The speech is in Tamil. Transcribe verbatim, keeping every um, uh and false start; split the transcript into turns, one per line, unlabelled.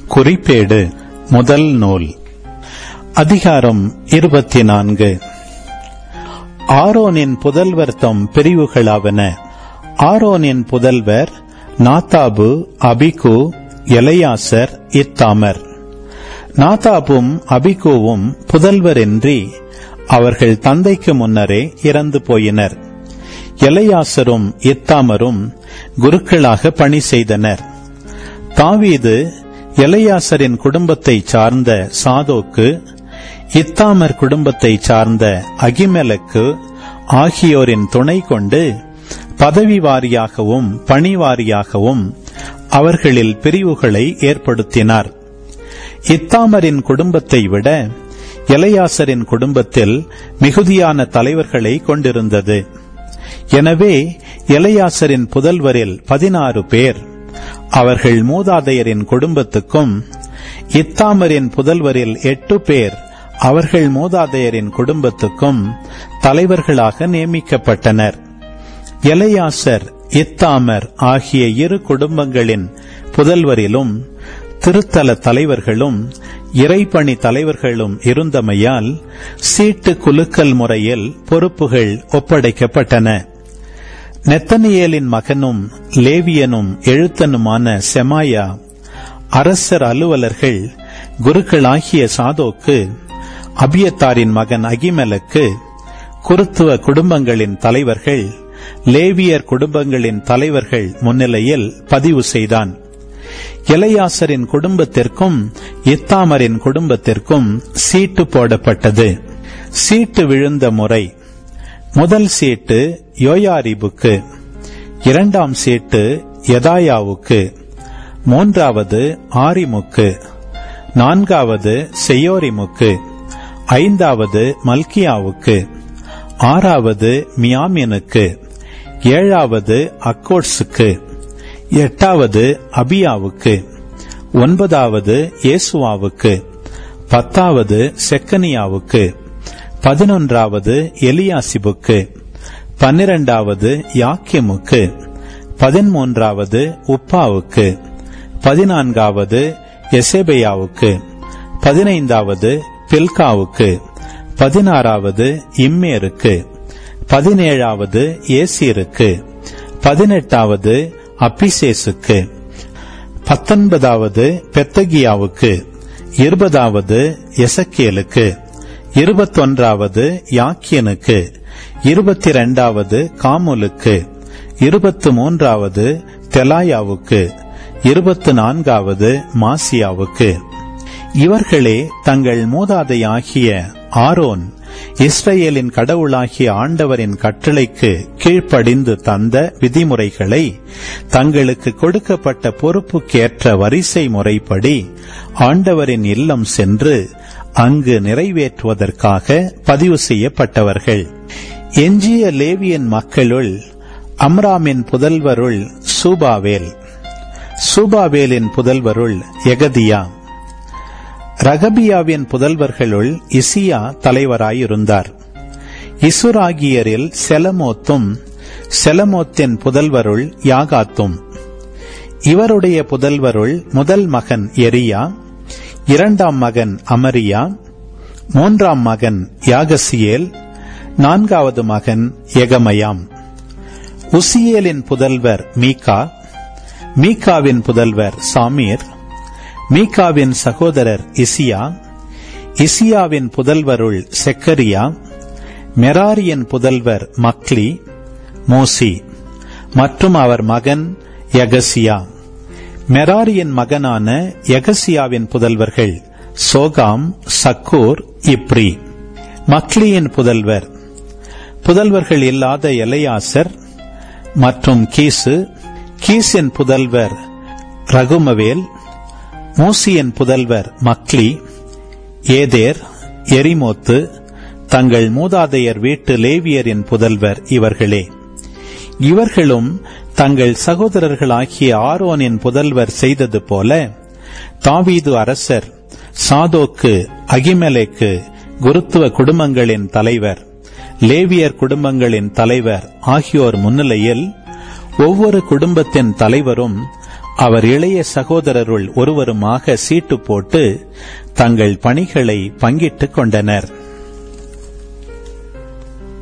குறிப்பேடு முதல் நூல் அதிகாரம் இருபத்தி நான்கு. ஆரோனின் புதல்வர் தம் பிரிவுகளாவன. ஆரோனின் புதல்வர் நாதாபு, அபிகு, எலையாசர், இத்தாமர். நாதாபும் அபிகுவும் புதல்வரின்றி அவர்கள் தந்தைக்கு முன்னரே இறந்து போயினர். எலையாசரும் இத்தாமரும் குருக்களாக பணி செய்தனர். தாவீது எலையாசரின் குடும்பத்தை சார்ந்த சாதோக்கு, இத்தாமர் குடும்பத்தை சார்ந்த அகிமெலக்கு ஆகியோரின் துணை கொண்டு பதவி வாரியாகவும் பணி வாரியாகவும் அவர்களில் பிரிவுகளை ஏற்படுத்தினார். இத்தாமரின் குடும்பத்தை விட எலையாசரின் குடும்பத்தில் மிகுதியான தலைவர்களை கொண்டிருந்தது. எனவே எலையாசரின் புதல்வரில் பதினாறு பேர் அவர்கள் மூதாதையரின் குடும்பத்துக்கும், இத்தாமரின் புதல்வரில் எட்டு பேர் அவர்கள் மூதாதையரின் குடும்பத்துக்கும் தலைவர்களாக நியமிக்கப்பட்டனர். எலையாசர், இத்தாமர் ஆகிய இரு குடும்பங்களின் புதல்வரிலும் திருத்தல தலைவர்களும் இறைப்பணி தலைவர்களும் இருந்தமையால் சீட்டு குலுக்கல் முறையில் பொறுப்புகள் ஒப்படைக்கப்பட்டன. நெத்தனியேலின் மகனும் லேவியனும் எழுத்தனுமான செமாயா, அரசர் அலுவலர்கள் குருக்களாகிய சாதோக்கு, அபியத்தாரின் மகன் அகிமெலக்கு, குருத்துவ குடும்பங்களின் தலைவர்கள் லேவியர் குடும்பங்களின் தலைவர்கள் முன்னிலையில் பதிவு செய்தான். எலையாசரின் குடும்பத்திற்கும் இத்தாமரின் குடும்பத்திற்கும் சீட்டு போடப்பட்டது. சீட்டு விழுந்த முறை: முதல் சீட்டு யோயாரிபுக்கு, இரண்டாம் சீட்டு யதாயாவுக்கு, மூன்றாவது ஆரிமுக்கு, நான்காவது செயோரிமுக்கு, ஐந்தாவது மல்கியாவுக்கு, ஆறாவது மியாமினுக்கு, ஏழாவது அக்கோட்ஸுக்கு, எட்டாவது அபியாவுக்கு, ஒன்பதாவது இயேசுவாவுக்கு, பத்தாவது செக்கனியாவுக்கு, பதினொன்றாவது எலியாசிபுக்கு, பன்னிரண்டாவது யாக்கிமுக்கு, பதிமூன்றாவது உப்பாவுக்கு, பதினான்காவது எசேபெயாவுக்கு, பதினைந்தாவது பில்காவுக்கு, பதினாறாவது இம்மேருக்கு, பதினேழாவது ஏசீருக்கு, பதினெட்டாவது அப்பிசேசுக்கு, பத்தொன்பதாவது பெத்தகியாவுக்கு, இருபதாவது எசக்கேலுக்கு, இருபத்தொன்றாவது யாக்கியனுக்கு, இருபத்தி இரண்டாவது காமுலுக்கு, இருபத்து மூன்றாவது தெலாயாவுக்கு, இருபத்து நான்காவது மாசியாவுக்கு. இவர்களே தங்கள் மூதாதையாகிய ஆரோன் இஸ்ரவேலின் கடவுளாகிய ஆண்டவரின் கட்டளைக்கு கீழ்ப்படிந்து தந்த விதிமுறைகளை தங்களுக்கு கொடுக்கப்பட்ட பொறுப்புக்கேற்ற வரிசை முறைப்படி ஆண்டவரின் இல்லம் சென்று அங்கு நிறைவேற்றுவதற்காக பதிவு செய்யப்பட்டவர்கள். எஞ்சிய லேவியன் மக்களுள் அம்ராமின் புதல்வருள் சூபாவேல், சூபாவேலின் புதல்வருள் எகதியா, ரகபியாவின் புதல்வர்களுள் இசியா தலைவராயிருந்தார். இசுராகியரில் செலமோத்தும், செலமோத்தின் புதல்வருள் யாகாத்தும். இவருடைய புதல்வருள் முதல் மகன் எரியா, இரண்டாம் மகன் அமரியா, மூன்றாம் மகன் யாகசியேல், நான்காவது மகன் எகமயாம். உசியேலின் புதல்வர் மீகா, மீகாவின் புதல்வர் சாமீர், மீகாவின் சகோதரர் இசியா, இசியாவின் புதல்வருள் செக்கரியா, மெராரியின் புதல்வர் மக்லி, மோசி மற்றும் அவர் மகன் யகசியா. மெராரியின் மகனான யகசியாவின் புதல்வர்கள் சோகாம், சக்கூர், இப்ரி. மக்லியின் புதல்வர் புதல்வர்கள் இல்லாத எலையாசர் மற்றும் கீசு. கீசின் புதல்வர் ரகுமவேல். மூசியின் புதல்வர் மக்லி, ஏதேர், எரிமோத்து. தங்கள் மூதாதையர் வீட்டு லேவியரின் புதல்வர் இவர்களே. இவர்களும் தங்கள் சகோதரர்களாகிய ஆரோனின் புதல்வர் செய்தது போல தாவீது அரசர் சாதோக்கு, அகிமெலேக்கு குருத்துவ குடும்பங்களின் தலைவர், லேவியர் குடும்பங்களின் தலைவர் ஆகியோர் முன்னிலையில் ஒவ்வொரு குடும்பத்தின் தலைவரும் அவர் இளைய சகோதரருள் ஒருவருமாக சீட்டு போட்டு தங்கள் பணிகளை பங்கிட்டுக் கொண்டனர்.